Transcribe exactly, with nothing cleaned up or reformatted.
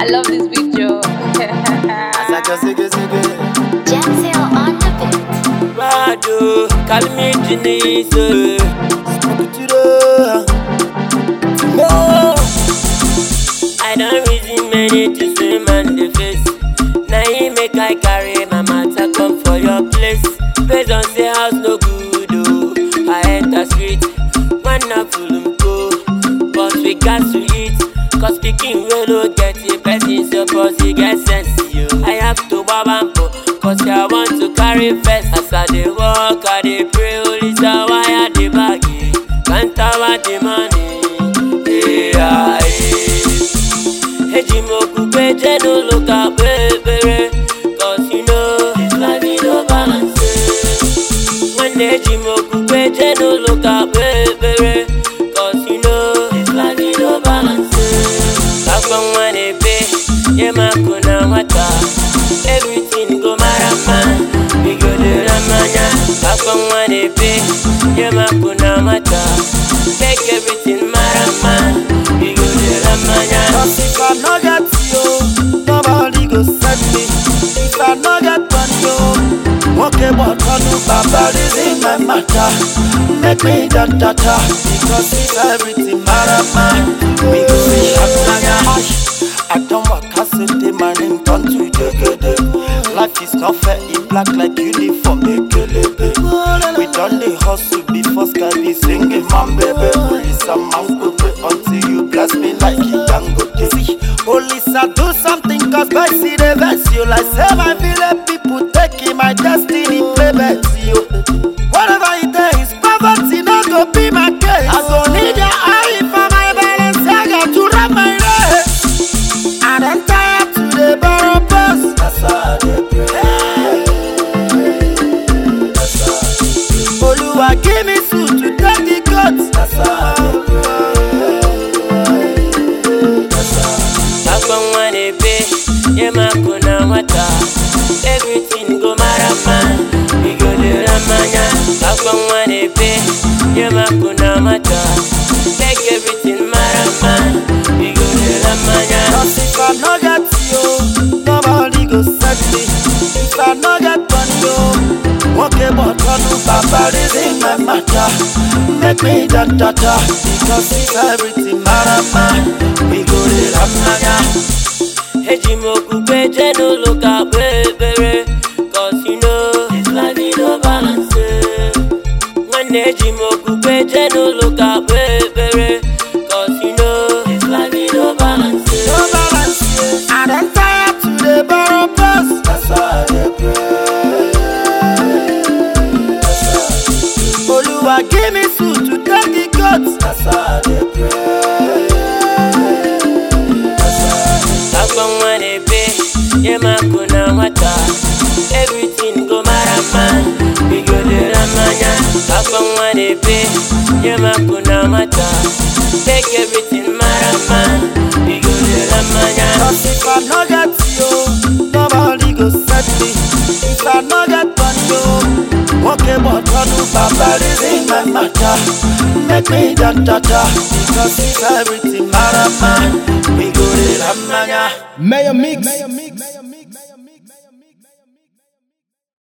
I love this video. Asaka sige sige. Gentle on the beat. Rado, call me Denise. Smoke it up. No, I don't reason many to swim on the face. Now he make I carry my matter come for your place. Based on say house no good oh. I enter street, man na full go, but we got to eat. Cause speaking we no get it, person suppose he get sense yo. I have to babampo, cause I want to carry first. As I dey walk, I dey pray, only so why I dey bag it. Can't have the money. Yeah, yeah. Ejimoku peje no look up, baby. Cause you know this life is no balance. When Ejimoku peje no look up, baby. Cause you know this life is no balance. Kakwan wane pe, yema kuna wata. Everything go marama, we go de ramanya. Kakwan wane pe, yema kuna wata. Make everything marama, we go de ramanya. Cause if I no get you, nobody go set me. If I no get money, you walk about on you, Baba is in my matter. Make me da da da. Because if everything marama, we go be happy. I don't want to say the man in turn to the life is not fair, it black like uniform, they kill it. We done the hustle before sky be singing, man, baby. Olisa, man, go pray until you bless me like you can go see. Olisa, do something, cause boy, see the verse you like. Say my village people taking my destiny, play bet you. Whatever it is, poverty not go be my case. I go need your eye for my balance, I got to run my race. I don't tired to the borrow bus. That's how they pray. That's how. Oluwa give me suit to take the guts. That's how they pray. That's how. Kakwan wane pe, yema kuna wata. Everything go marama, we go de ramanya. Kakwan wane pe, yema kuna wata. Make everything marama, we go de ramanya. Cause if I no get you, nobody go set me. If I no get money, you walk about on you, Baba is in my matter. Make me da da da. Because if everything marama, we go to Ramanya. Ejimoku peje no look up, baby. Cause you know this life is no balance. When Ejimoku peje no look up, baby. Cause you know this life is no balance. No balance, yeah. I don't tired to the borrow bus. That's how they pray. That's how. Oluwa give me suit to take the guts. That's how they pray. That's how. Kakwan wane pe, yema kuna wata. Everything go marama, we go de ramanya. Kakwan wane pe, yema kuna wata. Take everything marama, we go de ramanya. Cause if I no get you, nobody go set me. If I no get money, you walk about on you, Baba is in my matter. Make me da da da. Because if everything marama, we go to Ramanya. Mayor Mix.